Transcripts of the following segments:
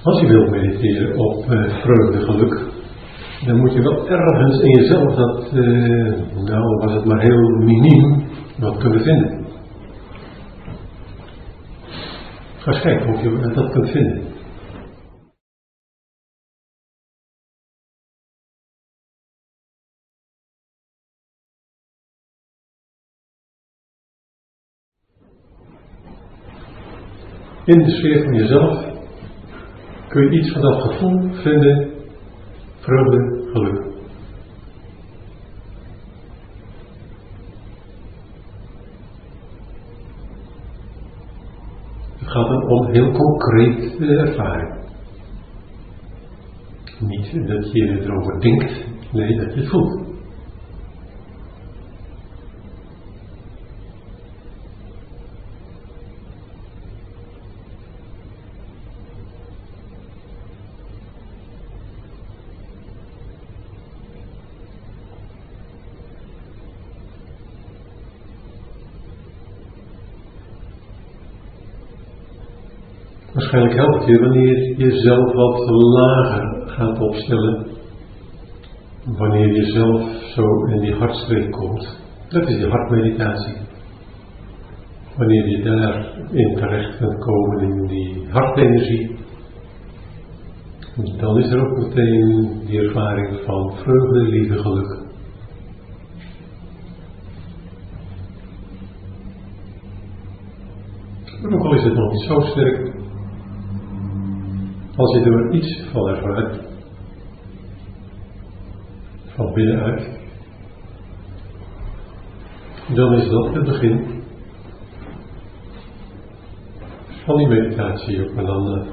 Als je wilt mediteren op vreugde, geluk, dan moet je wel ergens in jezelf dat, nou was het maar heel miniem, wat kunnen vinden. Ga eens kijken of je dat kunt vinden. In de sfeer van jezelf kun je iets van dat gevoel vinden, vreugde, geluk. Het gaat dan om heel concreet ervaring. Niet dat je erover denkt, nee, dat je het voelt. Waarschijnlijk helpt het je wanneer je jezelf wat lager gaat opstellen. Wanneer je zelf zo in die hartstreek komt. Dat is die hartmeditatie. Wanneer je daarin terecht kunt komen in die hartenergie. Dan is er ook meteen die ervaring van vreugde, liefde, geluk. Maar ook al is het nog niet zo sterk. Als je er iets van ervaart, van binnenuit, dan is dat het begin van die meditatie op Ananda.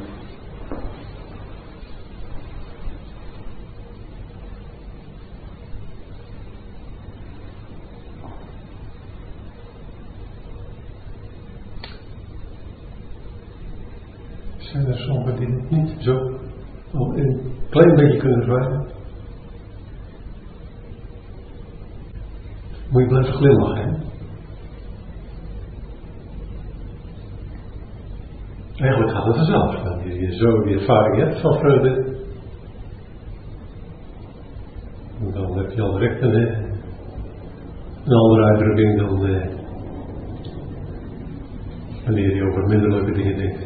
Zijn er sommigen die het niet zo al een klein beetje kunnen ervaren? Moet je blijven glimlachen, hè? Eigenlijk gaat het vanzelf. Wanneer je zo die ervaring hebt van vreugde, dan heb je al direct een andere uitdrukking dan wanneer je over minder leuke dingen denkt.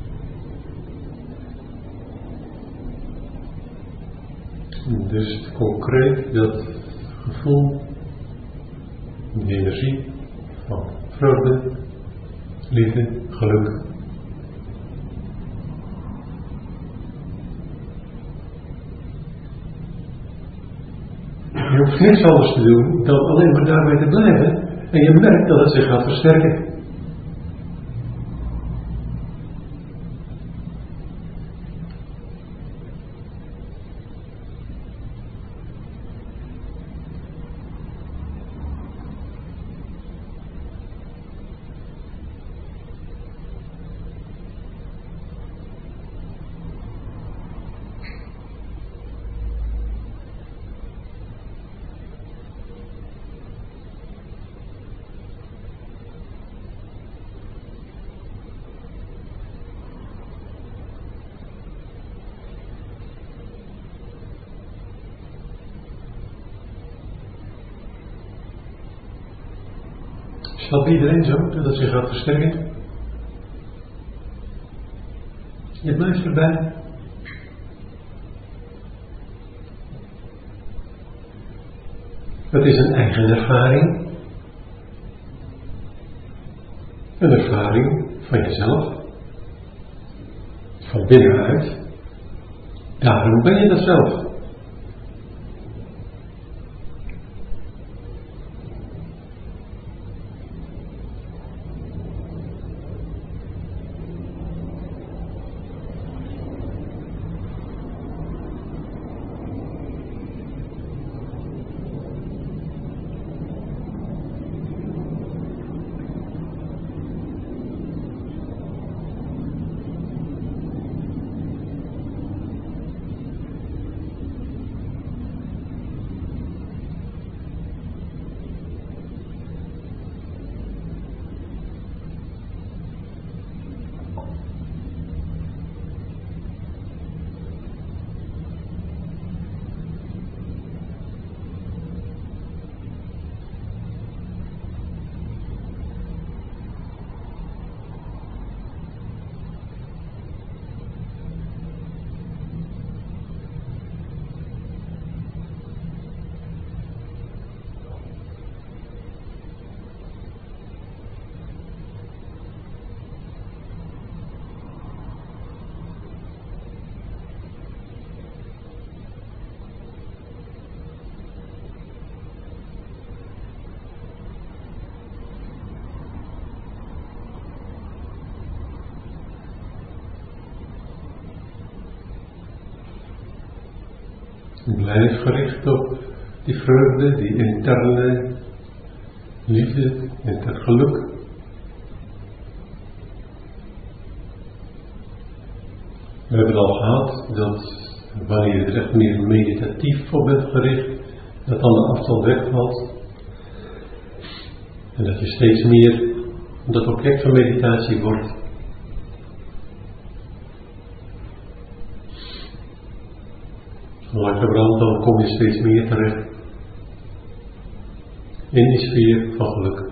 Dus concreet dat gevoel, die energie van vreugde, liefde, geluk. Je hoeft niks anders te doen dan alleen maar daarbij te blijven en je merkt dat het zich gaat versterken. Is dat bij iedereen zo, dat het zich gaat versterken? Je blijft erbij. Het is een eigen ervaring. Een ervaring van jezelf. Van binnenuit. Daarom ben je dat zelf. Blijf gericht op die vreugde, die interne liefde, intern geluk. We hebben al gehad dat wanneer je er echt meer meditatief op bent gericht, dat dan de afstand wegvalt. En dat je steeds meer dat object van meditatie wordt. Langzamerhand dan kom je steeds meer terecht in die sfeer van geluk.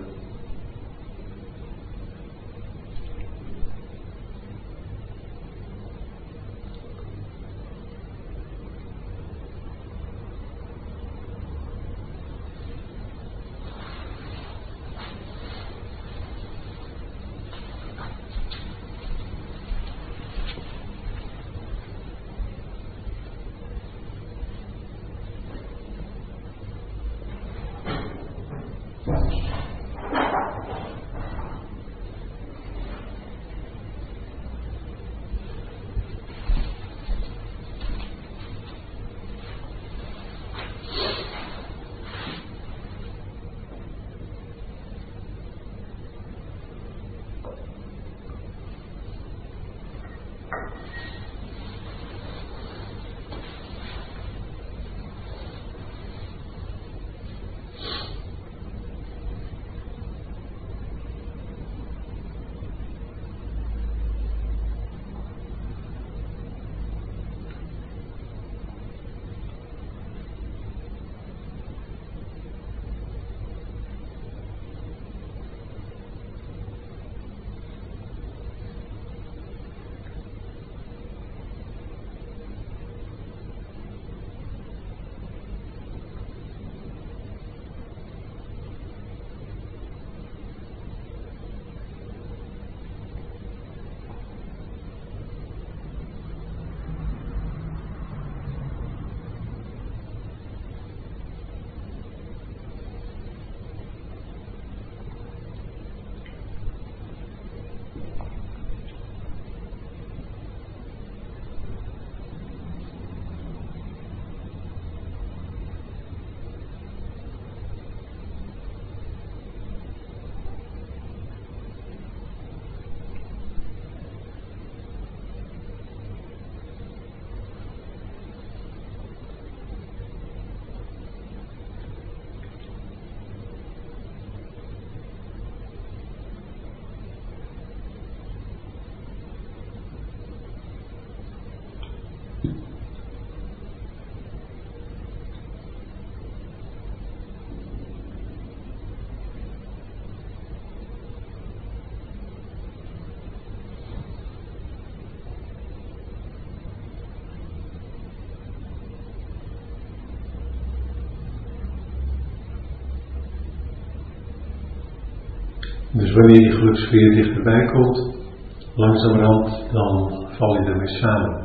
Dus wanneer die gelukssfeer dichterbij komt, langzamerhand, dan val je ermee samen.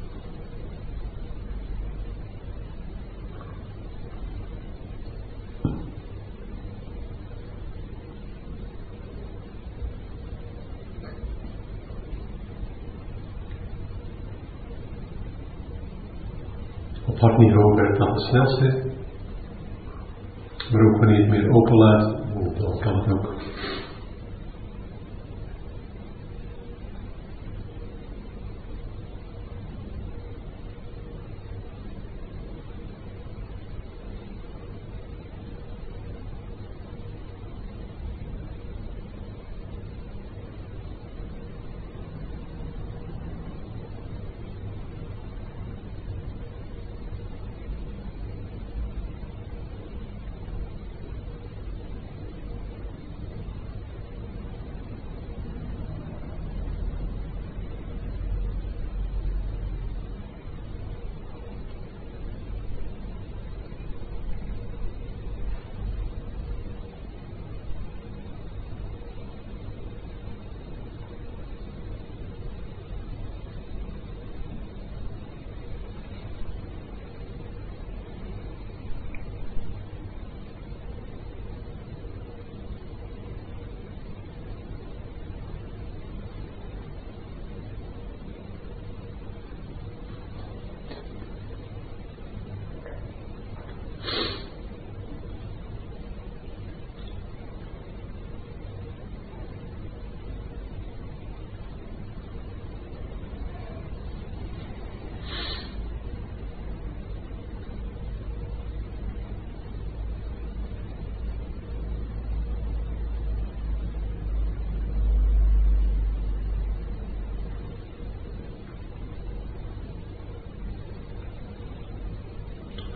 Op hartniveau werkt dat het snelste, maar ook wanneer je het meer openlaat, dan kan het ook.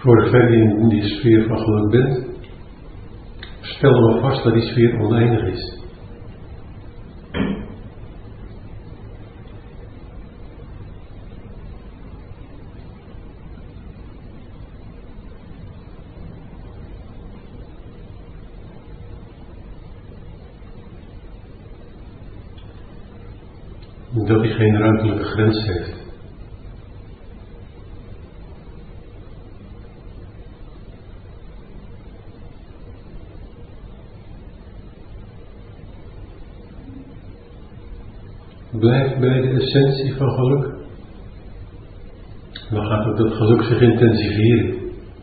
voor ver je in die sfeer van geluk bent, stel dan vast dat die sfeer oneindig is. Dat hij geen ruimtelijke grens heeft. Blijf bij de essentie van geluk. Dan gaat ook dat geluk zich intensiveren.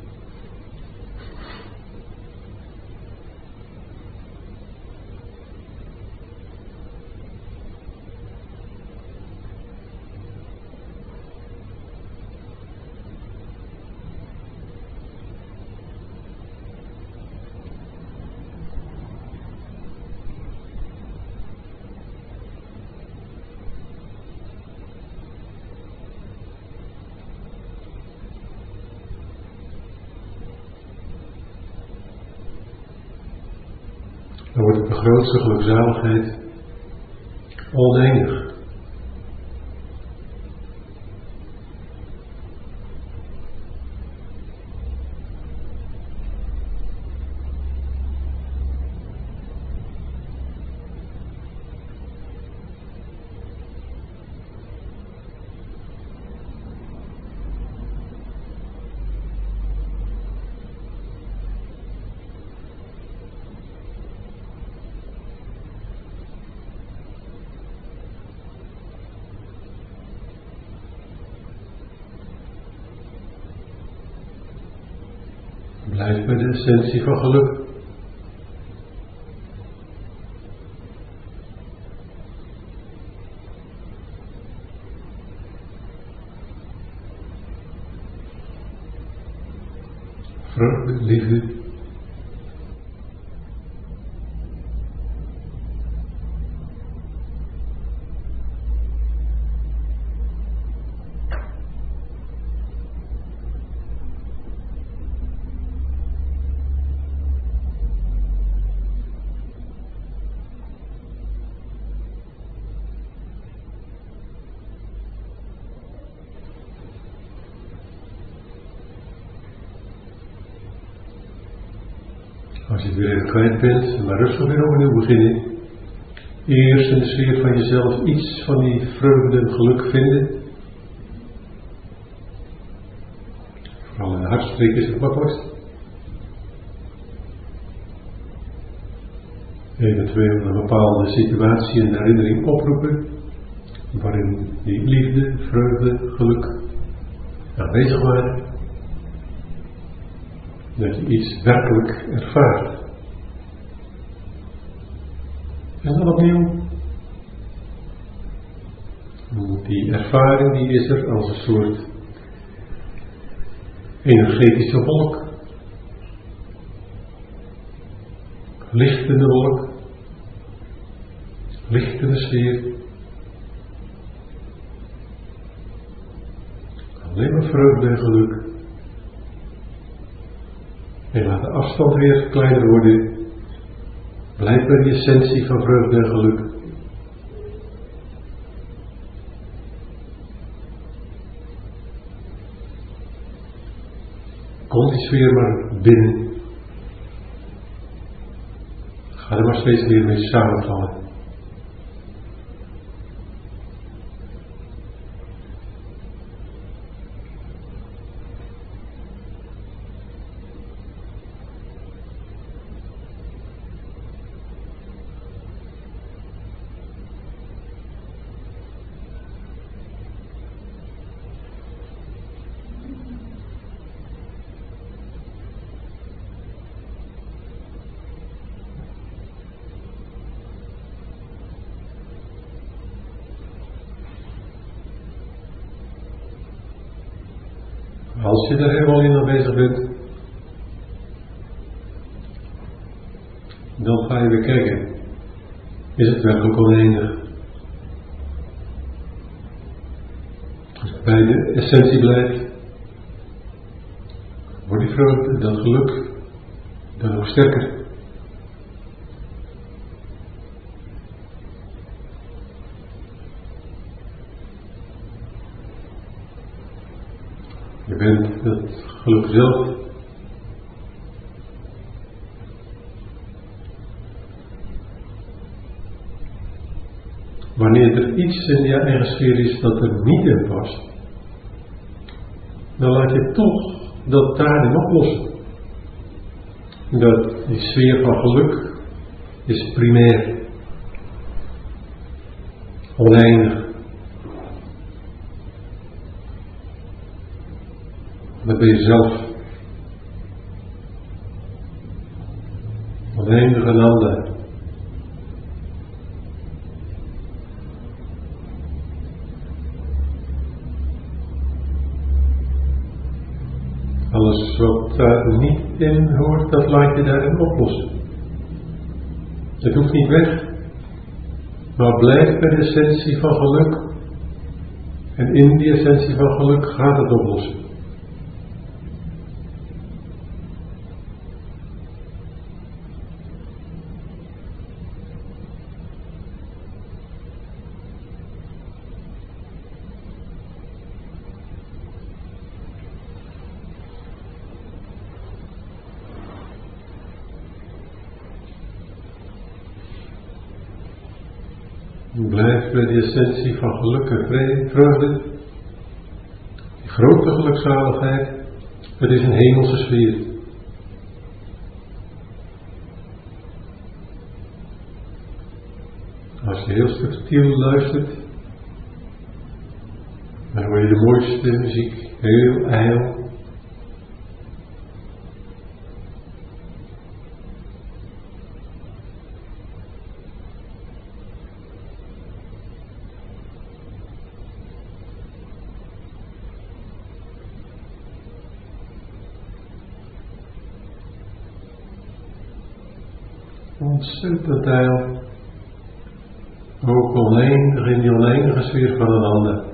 Dan wordt de grootste gelukzaligheid oneindig. Blijf bij de essentie van geluk. Vreugde, liefde. Als je het weer even kwijt bent, maar rustig weer opnieuw beginnen. Eerst in de sfeer van jezelf iets van die vreugde en geluk vinden. Vooral in de hartstreek is het makkelijkst. Eventueel een bepaalde situatie en herinnering oproepen, waarin die liefde, vreugde, geluk aanwezig waren. Dat je iets werkelijk ervaart. En dan opnieuw. Die ervaring die is er als een soort energetische wolk. Lichtende wolk. Lichtende sfeer. Alleen maar vreugde en geluk. En laat de afstand weer kleiner worden. Blijf bij de essentie van vreugde en geluk. Kom die sfeer maar binnen. Ga er maar steeds weer mee samenvallen. Als je er helemaal in aanwezig bent, dan ga je weer kijken, is het werkelijk oneindig? Als je bij de essentie blijft, wordt wordt die vreugde, dat geluk, dan nog sterker. Je bent het geluk zelf. Wanneer er iets in je eigen sfeer is dat er niet in past, dan laat je toch dat daarin oplossen. Dat die sfeer van geluk is primair, oneindig. Dat ben je zelf. Oneindig en ander. Alles wat daar niet in hoort, dat laat je daarin oplossen. Het hoeft niet weg, maar blijf bij de essentie van geluk. En in die essentie van geluk gaat het oplossen. Blijf bij de essentie van geluk en vreugde, die grote gelukzaligheid. Het is een hemelse sfeer. Als je heel subtiel luistert, dan hoor je de mooiste muziek, heel ijl. Ontzettend ijl. Ook oneindig in die oneindige sfeer van een ander.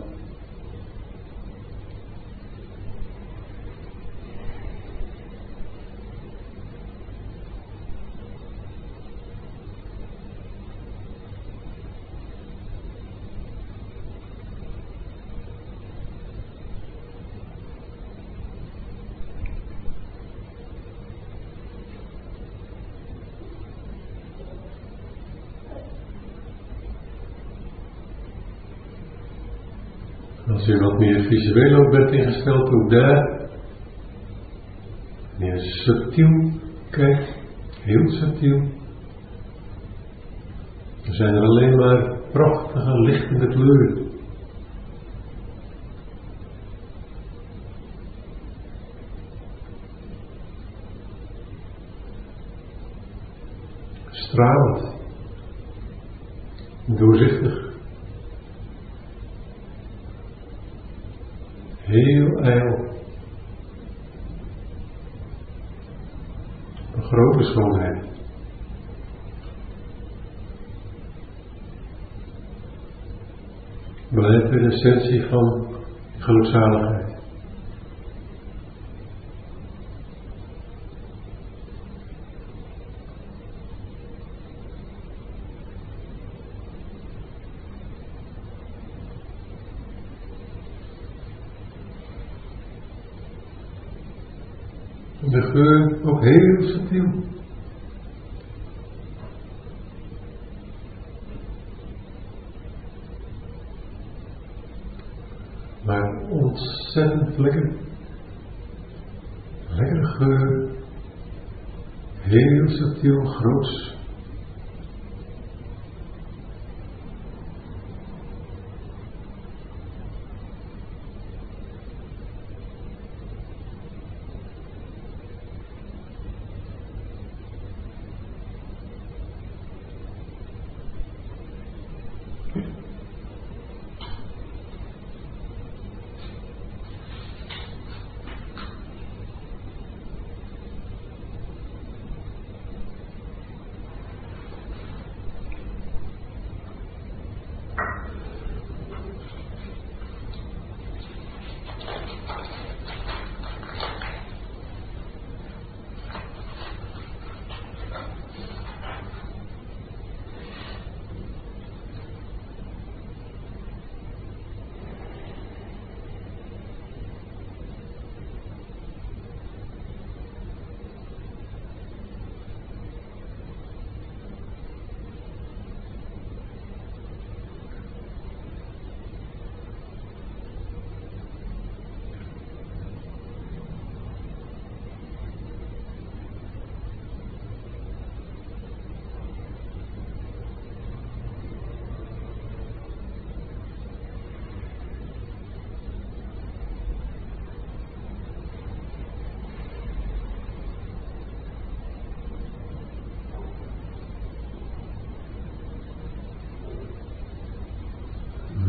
Als je wat meer visueel ook bent ingesteld, ook daar, wanneer je subtiel kijkt, heel subtiel, dan zijn er alleen maar prachtige lichtende kleuren. Stralend, doorzichtig. Heel ijl. Een grote schoonheid. Blijf bij de essentie van gelukzaligheid. De geur ook heel subtiel. Maar ontzettend lekker. Lekkere geur. Heel subtiel, groots.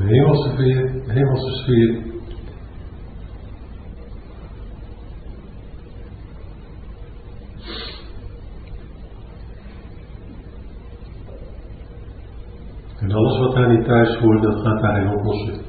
hemelse sfeer. En alles wat daar niet thuis hoort, dat gaat daarin oplossen.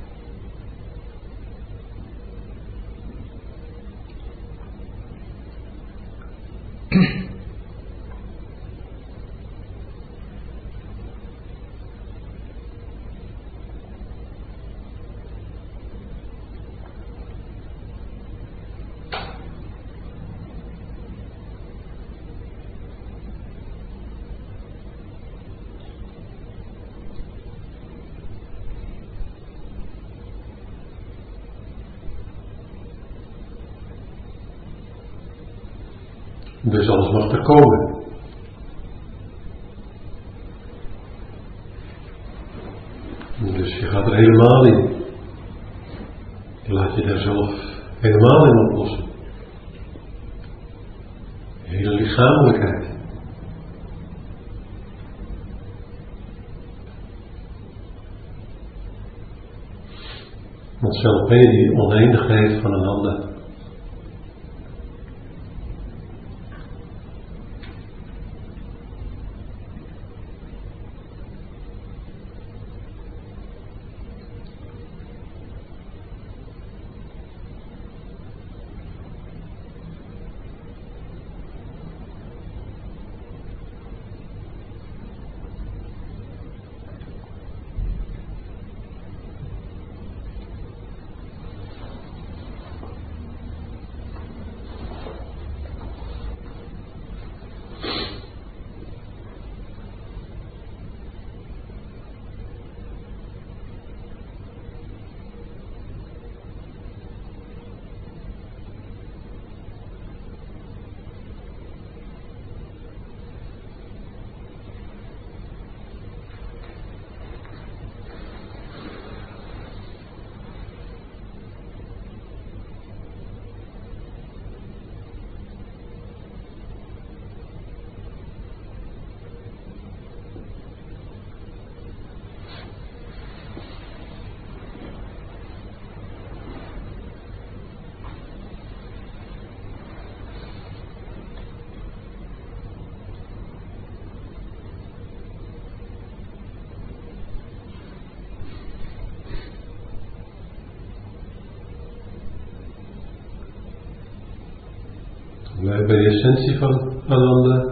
Dus alles mag er komen. Dus je gaat er helemaal in. Je laat je daar zelf helemaal in oplossen. Je hele lichamelijkheid. Want zelf ben je die oneindigheid van een ander. Blijf bij de essentie van Ananda.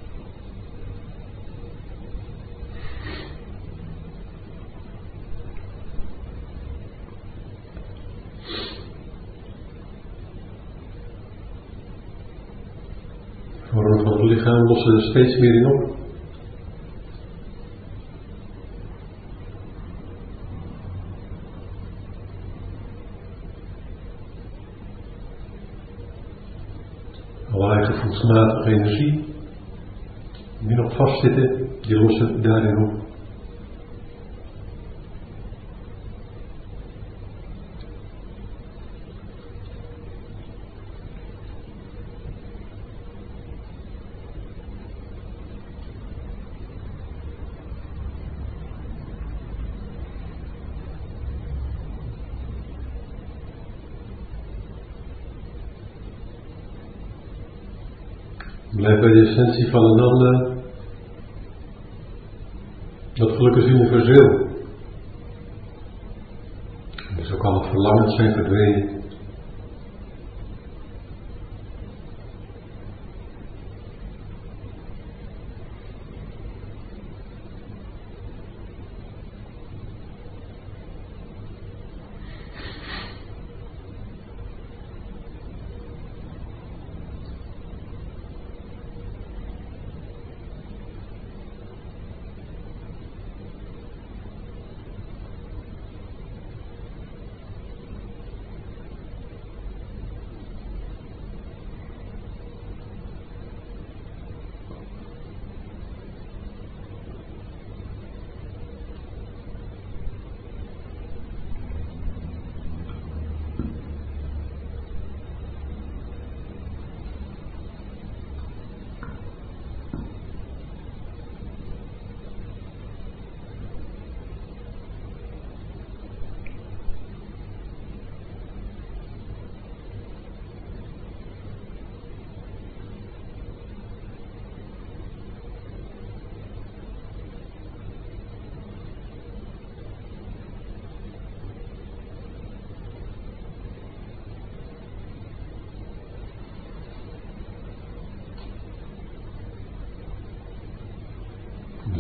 Vormen van het lichaam lossen er steeds meer in op. Allerlei gevoelsmatige energie die nog vastzitten, die lossen daarin op. Blijf bij de essentie van een ander. Dat geluk is universeel. Dus ook alle verlangens zijn verdwenen.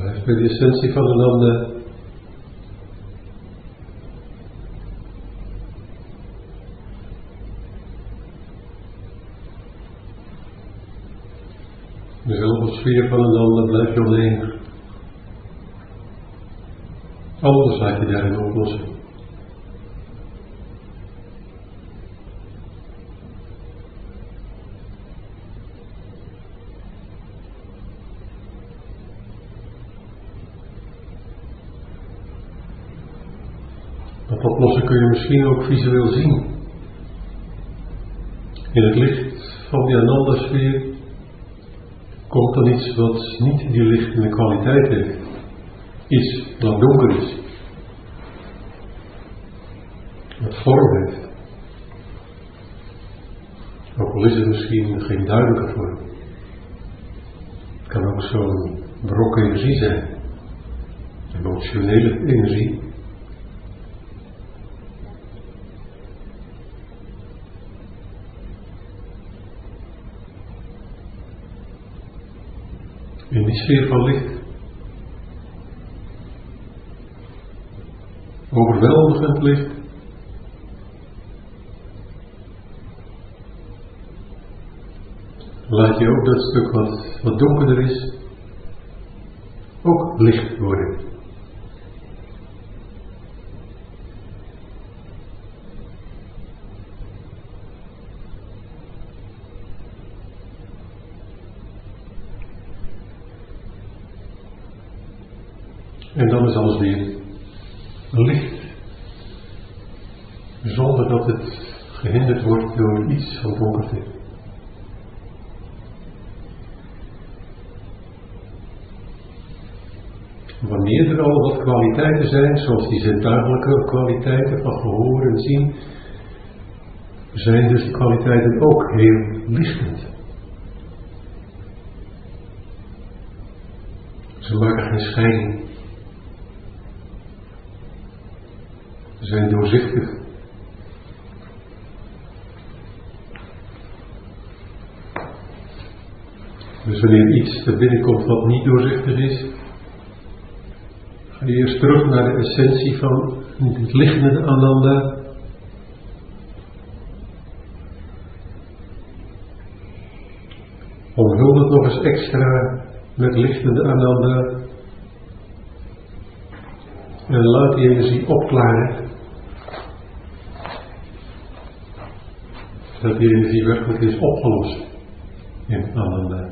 Blijf bij de essentie van een ander. Dezelfde sfeer van een ander blijf je oneindig. Alles laat je daarin oplossen. Dat oplossen kun je misschien ook visueel zien. In het licht van die Ananda-sfeer komt dan iets wat niet die lichtende kwaliteit heeft. Iets wat donker is. Wat vorm heeft. Ook al is het misschien geen duidelijke vorm. Het kan ook zo'n brok energie zijn. Emotionele energie. In die sfeer van licht. Overweldigend licht. Laat je ook dat stuk wat donkerder is, ook licht worden. En dan is alles weer licht. Zonder dat het gehinderd wordt door iets van donkerte. Wanneer er al wat kwaliteiten zijn, zoals die zintuigelijke kwaliteiten van gehoor en zien, zijn dus die kwaliteiten ook heel lichtend. Ze maken geen scheiding. Ze zijn doorzichtig. Dus wanneer iets er binnenkomt wat niet doorzichtig is, ga je eerst terug naar de essentie van het lichtende Ananda. Omhul het nog eens extra met lichtende Ananda. En laat die energie opklaren. Zodat die energie werkelijk is opgelost in Ananda.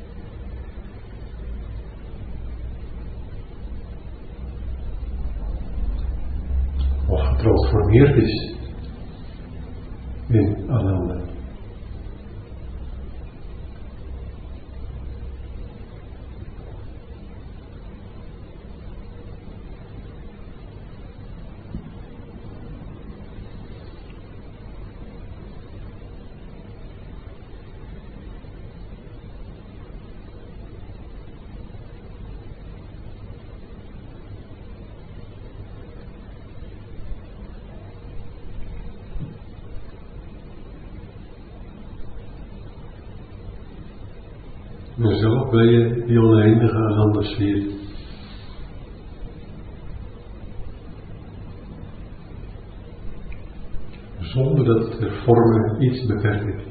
Of getransformeerd is in Ananda. Zelf ben je die oneindige Ananda-sfeer. Zonder dat er vormen iets beperkt.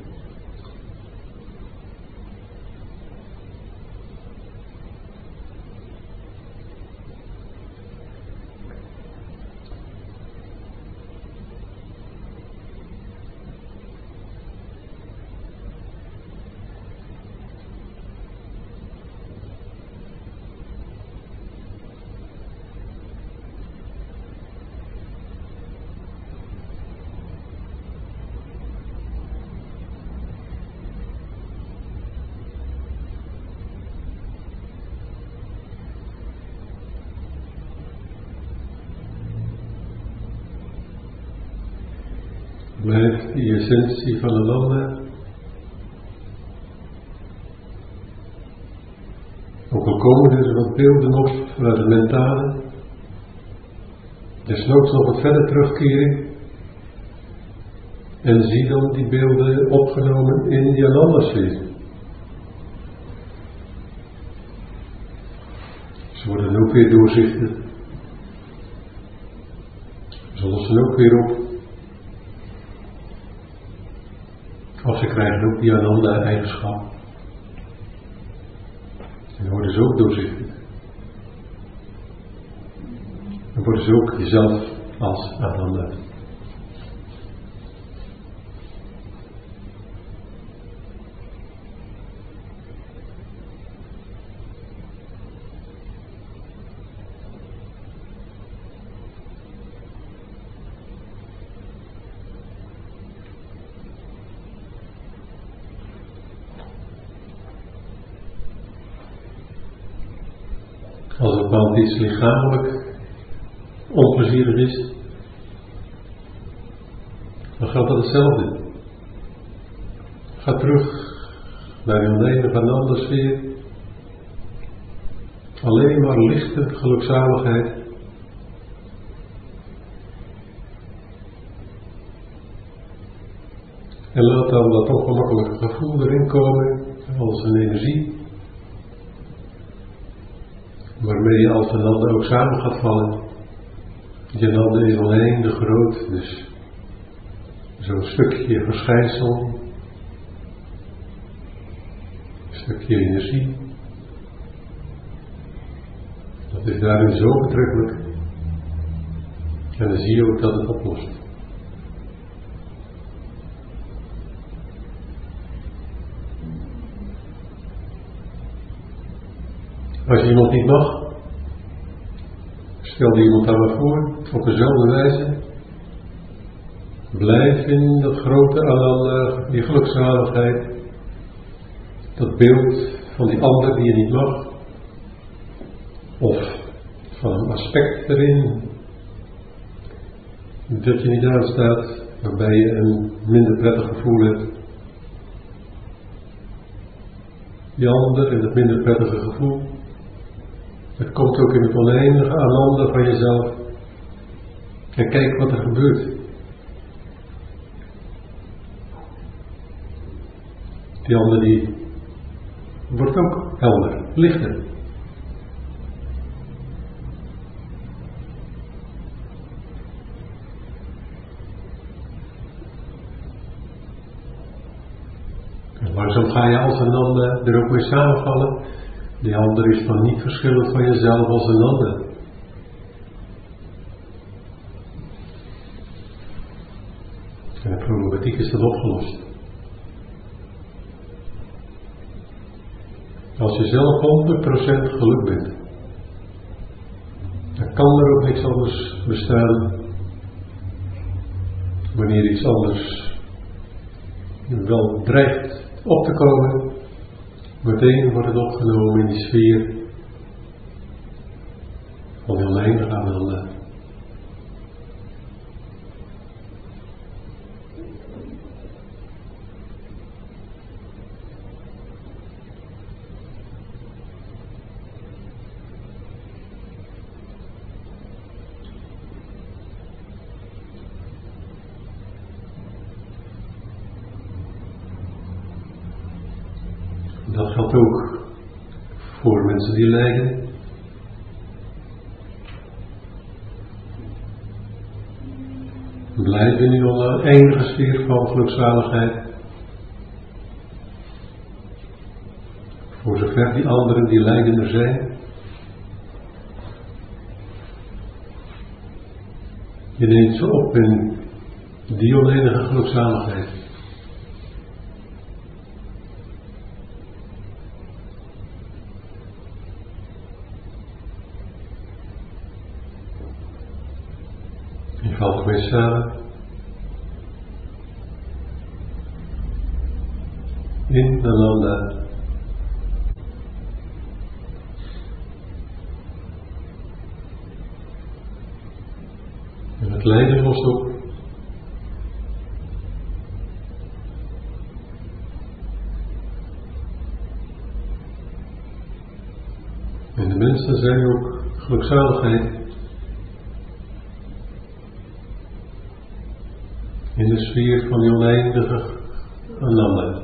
Blijft die essentie van Ananda. Ook al komen er wat beelden op vanuit het mentale, desnoods nog wat verder terugkeren en zie dan die beelden opgenomen in die Ananda-sfeer. Ze worden ook weer doorzichtig. Ze lossen ook weer op. Of ze krijgen ook die Ananda-eigenschap. En dan worden ze ook doorzichtig. Dan worden ze ook jezelf als Ananda. Als het bepaald iets lichamelijk onplezierig is, dan geldt dat hetzelfde. Ga terug naar die oneindige Ananda-sfeer. Alleen maar lichte gelukzaligheid. En laat dan dat ongemakkelijke gevoel erin komen als een energie, waarmee je als Ananda ook samen gaat vallen. Die Ananda is oneindig groot, dus zo'n stukje verschijnsel, een stukje energie, dat is daarin zo betrekkelijk. En dan zie je ook dat het oplost. Als je iemand niet mag, stel je iemand daar maar voor, op dezelfde wijze. Blijf in dat grote Ananda, die gelukzaligheid, dat beeld van die ander die je niet mag, of van een aspect erin dat je niet aanstaat, waarbij je een minder prettig gevoel hebt. Die ander en het minder prettige gevoel, het komt ook in het oneindige Ananda van jezelf. En kijk wat er gebeurt. Die ander die wordt ook helder, lichter. En langzaam ga je als Ananda er ook mee samenvallen. Die ander is van niet verschillend van jezelf als een ander. En de problematiek is dan opgelost. Als je zelf 100% geluk bent, dan kan er ook niks anders bestaan. Wanneer iets anders wel dreigt op te komen, meteen wordt het opgenomen in die sfeer van die oneindige Ananda. Dat geldt ook voor mensen die lijden. Blijf in die oneindige sfeer van gelukzaligheid. Voor zover die anderen die lijdender zijn. Je neemt ze op in die oneindige gelukzaligheid. Je valt weer samen in Ananda. En het lijden lost op. En de mensen zijn ook gelukzaligheid. In de sfeer van die oneindige Ananda.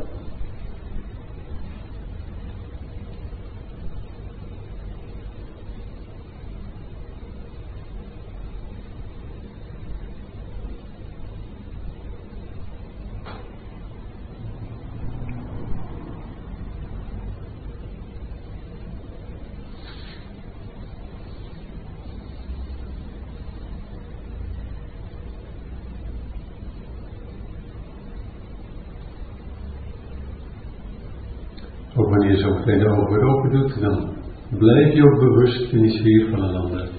Ook wanneer je zo meteen de ogen weer open doet, dan blijf je ook bewust in die sfeer van een ander.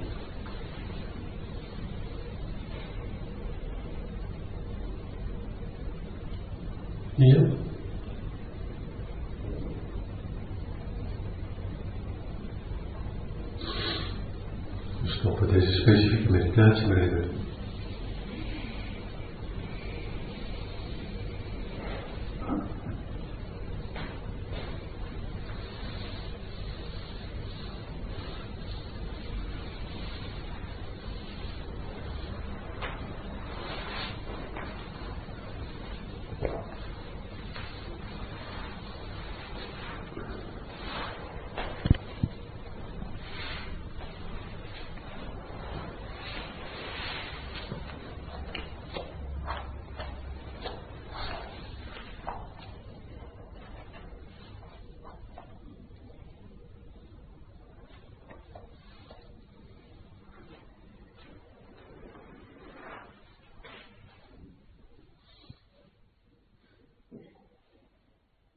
Ja. We stoppen deze specifieke meditatie maar even.